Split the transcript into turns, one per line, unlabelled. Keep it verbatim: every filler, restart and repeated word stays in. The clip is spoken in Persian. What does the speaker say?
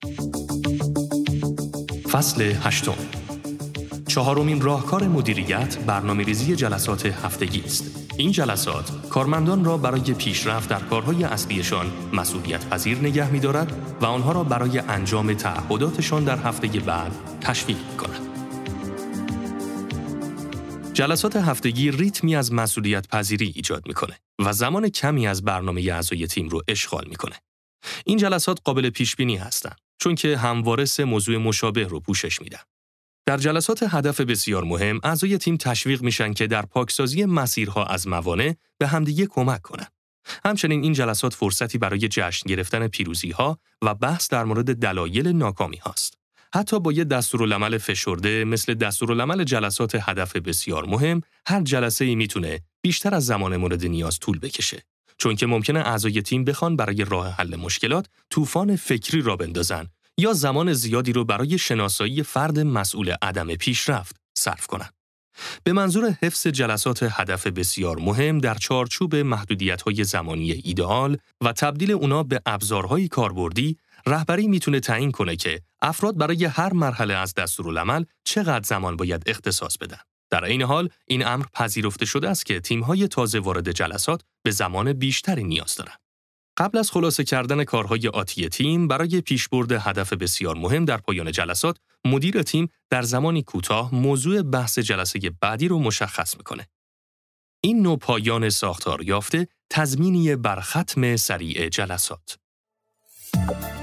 فصل هشتم. چهارمین راهکار مدیریت برنامه‌ریزی جلسات هفتگی است. این جلسات کارمندان را برای پیشرفت در کارهای اصلیشان مسئولیت پذیر نگه می‌دارد و آنها را برای انجام تعهداتشان در هفته بعد تشویق می‌کند. جلسات هفتگی ریتمی از مسئولیت پذیری ایجاد می‌کنه و زمان کمی از برنامه اعضای تیم رو اشغال می‌کنه. این جلسات قابل پیش‌بینی هستند چون که همواره سه موضوع مشابه رو پوشش میدن. در جلسات هدف بسیار مهم، اعضای تیم تشویق میشن که در پاکسازی مسیرها از موانع به همدیگه کمک کنند. همچنین این جلسات فرصتی برای جشن گرفتن پیروزی‌ها و بحث در مورد دلایل ناکامی هاست. حتی با یه دستورالعمل فشرده مثل دستورالعمل جلسات هدف بسیار مهم، هر جلسه‌ای میتونه بیشتر از زمان مورد نیاز طول بکشه. چون که ممکنه اعضای تیم بخوان برای راه حل مشکلات طوفان فکری را بندازن یا زمان زیادی رو برای شناسایی فرد مسئول عدم پیشرفت صرف کنند. به منظور حفظ جلسات هدف بسیار مهم در چارچوب محدودیت‌های زمانی ایدئال و تبدیل اونا به ابزارهای کاربردی، رهبری میتونه تعیین کنه که افراد برای هر مرحله از دستورالعمل چقدر زمان باید اختصاص بدن. در این حال این امر پذیرفته شده است که تیم‌های تازه وارد جلسات به زمان بیشتری نیاز دارند. قبل از خلاصه کردن کارهای آتی تیم برای پیشبرد هدف بسیار مهم در پایان جلسات، مدیر تیم در زمانی کوتاه موضوع بحث جلسه بعدی رو مشخص میکنه. این نوع پایان ساختار یافته تضمینی بر ختم سریع جلسات.